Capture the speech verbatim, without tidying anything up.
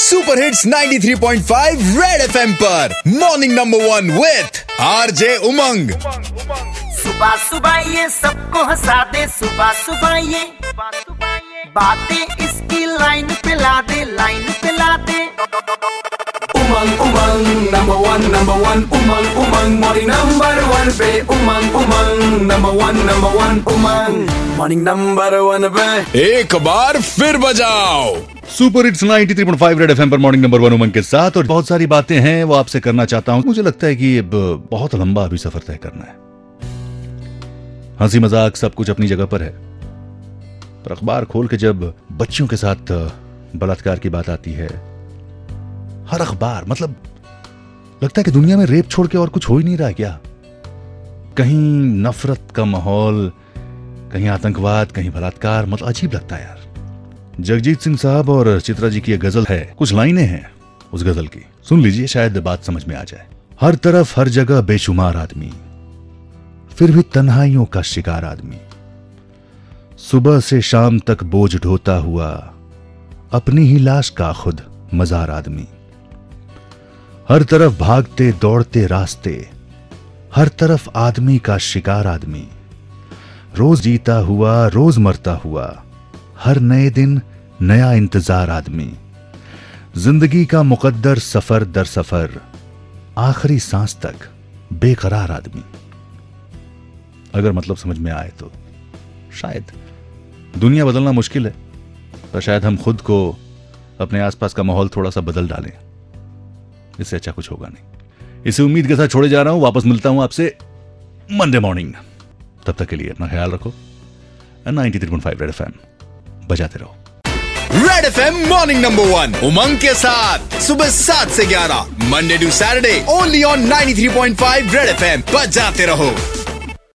Super hits ninety three point five Red FM पर morning number one with RJ Umang. सुबह सुबह ये सबको हंसा दे, सुबह सुबह ये बातें इसकी लाइन पे ला दे, लाइन पे ला दे। Umang Umang number one number one Umang Umang morning number one पे Umang Umang number one number one Umang morning number one पे एक बार फिर बजाओ। Super hits ninety three point five Red FM पर मॉर्निंग नंबर वन उमंग के साथ, और बहुत सारी बातें हैं वो आपसे करना चाहता हूं। मुझे लगता है कि अब बहुत लंबा अभी सफर तय करना है। हंसी मजाक सब कुछ अपनी जगह पर है, पर अखबार खोल के जब बच्चियों के साथ बलात्कार की बात आती है, हर अखबार, मतलब लगता है कि दुनिया में रेप छोड़ के और कुछ हो ही नहीं रहा क्या। कहीं नफरत का माहौल, कहीं आतंकवाद, कहीं बलात्कार, मतलब अजीब लगता है यार। जगजीत सिंह साहब और चित्रा जी की एक गजल है, कुछ लाइनें हैं उस गजल की, सुन लीजिए, शायद बात समझ में आ जाए। हर तरफ हर जगह बेशुमार आदमी, फिर भी तन्हाइयों का शिकार आदमी, सुबह से शाम तक बोझ ढोता हुआ, अपनी ही लाश का खुद मजार आदमी। हर तरफ भागते दौड़ते रास्ते, हर तरफ आदमी का शिकार आदमी, रोज जीता हुआ रोज मरता हुआ, हर नए दिन नया इंतजार आदमी, जिंदगी का मुकद्दर सफर दर सफर, आखिरी सांस तक बेकरार आदमी। अगर मतलब समझ में आए तो शायद दुनिया बदलना मुश्किल है, पर शायद हम खुद को, अपने आसपास का माहौल थोड़ा सा बदल डालें, इससे अच्छा कुछ होगा नहीं। इसी उम्मीद के साथ छोड़े जा रहा हूं, वापस मिलता हूं आपसे मंडे मॉर्निंग। तब तक के लिए अपना ख्याल रखो। Ninety three point five Red FM बजाते रहो। Red FM morning number one Umang के साथ सुबह सात से ग्यारह Monday to Saturday only on ninety three point five Red FM बजाते रहो।